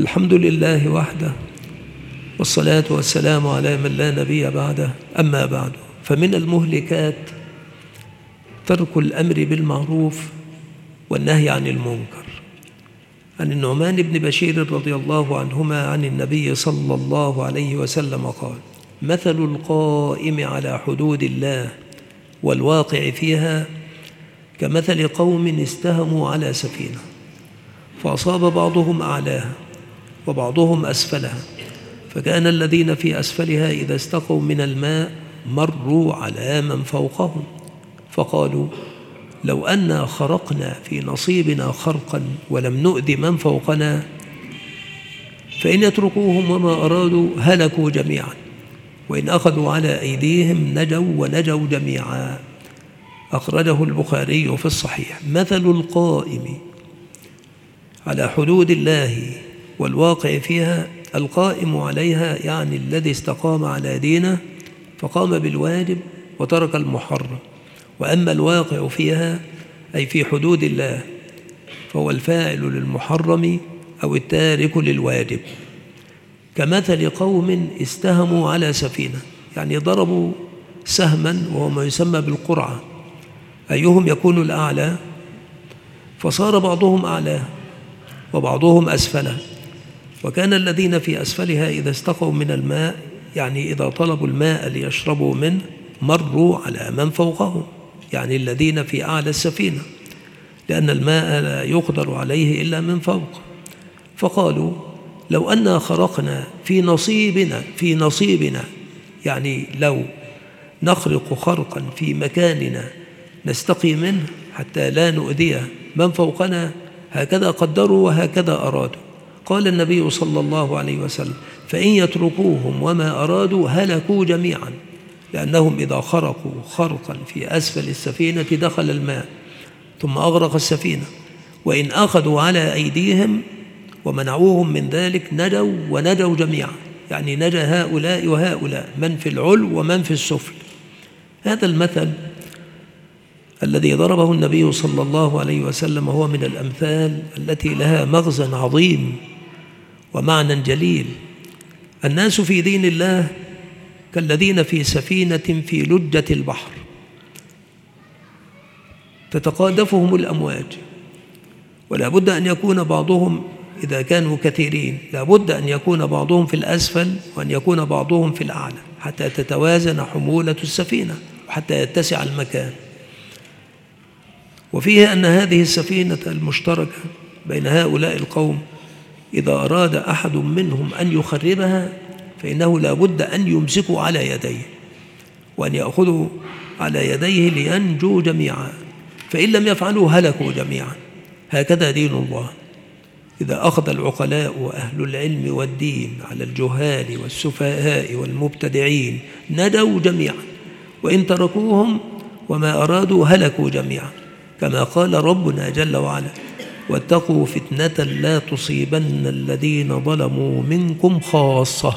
الحمد لله وحده، والصلاة والسلام على من لا نبي بعده. أما بعد، فمن المهلكات ترك الأمر بالمعروف والنهي عن المنكر. عن النعمان بن بشير رضي الله عنهما عن النبي صلى الله عليه وسلم قال: مثل القائم على حدود الله والواقع فيها كمثل قوم استهموا على سفينة فأصاب بعضهم أعلاها وبعضهم أسفلها، فكان الذين في أسفلها إذا استقوا من الماء مروا على من فوقهم فقالوا: لو أنا خرقنا في نصيبنا خرقا ولم نؤذ من فوقنا فإن يتركوهم وما أرادوا هلكوا جميعا، وإن أخذوا على أيديهم نجوا ونجوا جميعا. أخرجه البخاري في الصحيح. مثل القائم على حدود الله والواقع فيها: القائم عليها يعني الذي استقام على دينه فقام بالواجب وترك المحرم، وأما الواقع فيها أي في حدود الله فهو الفاعل للمحرم أو التارك للواجب. كمثل قوم استهموا على سفينة، يعني ضربوا سهما وهو ما يسمى بالقرعة، أيهم يكون الأعلى، فصار بعضهم أعلى وبعضهم أسفله، وكان الذين في أسفلها إذا استقوا من الماء يعني إذا طلبوا الماء ليشربوا منه مروا على من فوقهم، يعني الذين في أعلى السفينة، لأن الماء لا يقدر عليه إلا من فوق. فقالوا: لو أنا خرقنا في نصيبنا يعني لو نخرق خرقا في مكاننا نستقي منه حتى لا نؤذي من فوقنا، هكذا قدروا وهكذا أرادوا. قال النبي صلى الله عليه وسلم: فإن يتركوهم وما أرادوا هلكوا جميعا، لأنهم إذا خرقوا خرقا في أسفل السفينة دخل الماء ثم أغرق السفينة، وإن أخذوا على أيديهم ومنعوهم من ذلك نجوا ونجوا جميعا، يعني نجا هؤلاء وهؤلاء، من في العلو ومن في السفل. هذا المثل الذي ضربه النبي صلى الله عليه وسلم هو من الأمثال التي لها مغزى عظيم ومعنى جليل. الناس في دين الله كالذين في سفينة في لجة البحر تتقادفهم الأمواج، ولا بد أن يكون بعضهم إذا كانوا كثيرين لا بد أن يكون بعضهم في الأسفل وأن يكون بعضهم في الأعلى حتى تتوازن حمولة السفينة وحتى يتسع المكان. وفيه أن هذه السفينة المشتركة بين هؤلاء القوم إذا أراد أحد منهم أن يخربها فإنه لا بد أن يمسكوا على يديه وأن يأخذوا على يديه لينجوا جميعا، فإن لم يفعلوا هلكوا جميعا. هكذا دين الله، إذا أخذ العقلاء وأهل العلم والدين على الجهال والسفهاء والمبتدعين نجوا جميعا، وإن تركوهم وما أرادوا هلكوا جميعا، كما قال ربنا جل وعلا: واتقوا فتنة لا تصيبن الذين ظلموا منكم خاصة.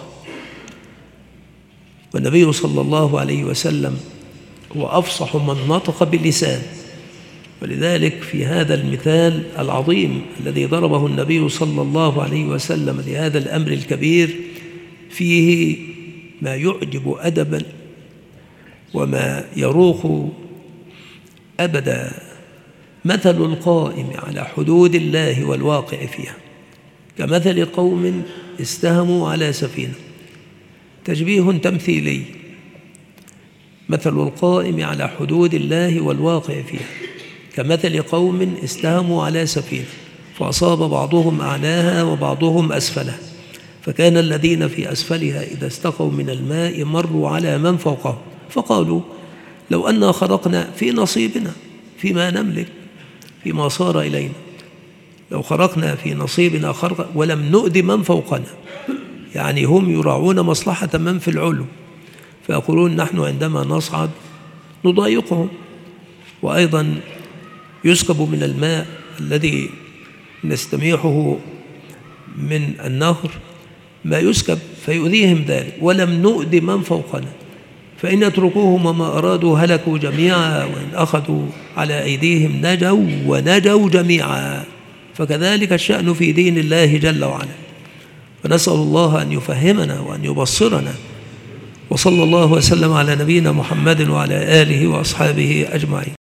والنبي صلى الله عليه وسلم هو أفصح من نطق باللسان، ولذلك في هذا المثال العظيم الذي ضربه النبي صلى الله عليه وسلم لهذا الأمر الكبير فيه ما يعجب أدبا وما يروق أبدا. مثل القائم على حدود الله والواقع فيها كمثل قوم استهموا على سفينة. تشبيه تمثيلي: مثل القائم على حدود الله والواقع فيها كمثل قوم استهموا على سفينة فأصاب بعضهم أعلاها وبعضهم أسفلها، فكان الذين في أسفلها إذا استقوا من الماء مروا على من فوقهم فقالوا: لو أنا خرقنا في نصيبنا فيما نملك فيما صار إلينا، لو خرقنا في نصيبنا خرقا ولم نؤذي من فوقنا، يعني هم يراعون مصلحة من في العلو، فيقولون: نحن عندما نصعد نضايقهم، وأيضا يسكب من الماء الذي نستميحه من النهر ما يسكب فيؤذيهم ذلك، ولم نؤذي من فوقنا، فإن يتركوهم وما أرادوا هلكوا جميعا، وإن أخذوا على أيديهم نجوا ونجوا جميعا. فكذلك الشأن في دين الله جل وعلا، فنسأل الله أن يفهمنا وأن يبصرنا. وصلى الله وسلم على نبينا محمد وعلى آله وأصحابه أجمعين.